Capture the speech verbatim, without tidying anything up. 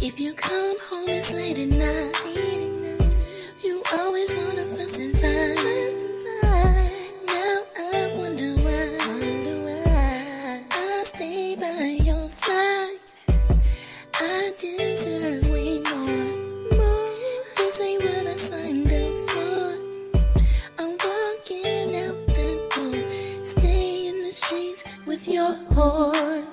If you come home, it's late at night. You always wanna fuss and fight. Now I wonder why I stay by your side. I deserve way more. This ain't what I signed up for. I'm walking out the door. Stay in the streets with your whore.